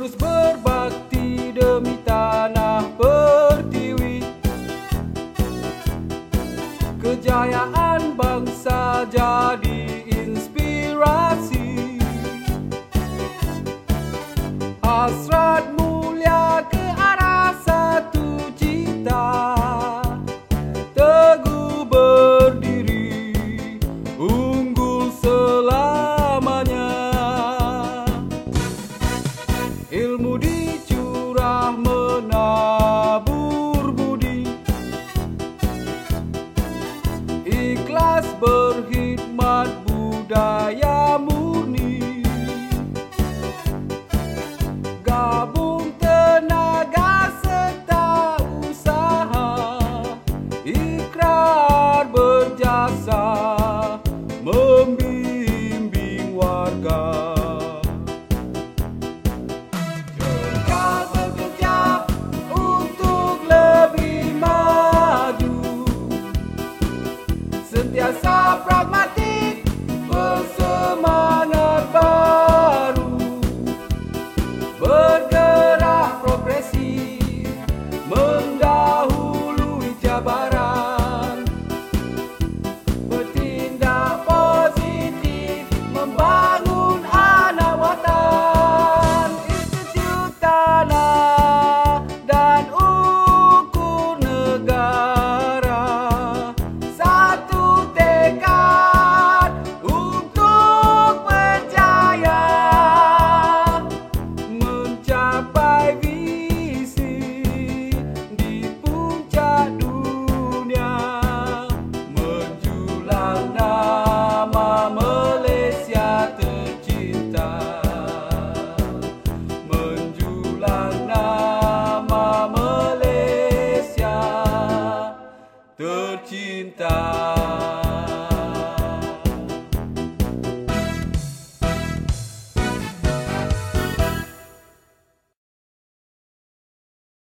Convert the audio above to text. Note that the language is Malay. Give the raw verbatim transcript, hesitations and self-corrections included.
terus berbakti demi tanah pertiwi. Kejayaan bangsa jadi inspirasi, hasrat mulia ke arah satu cita, teguh berdiri, unggul selamanya. Ilmu dicurah menabur budi, ikhlas berkhidmat budaya murni. Gabung tenaga serta usaha, ikrar berjasa membimbing warga. Kekal bekerja untuk lebih maju, sentiasa pragmatik, bersemangat baru, bergerak progresif, mendahului cabaran, bertindak positif, membangun anak watan. Institut tanah dan ukur negara, satu tekad untuk berjaya, mencapai visi di puncak dunia, menjulang nama Malaysia tercinta, menjulang nama Malaysia tercinta.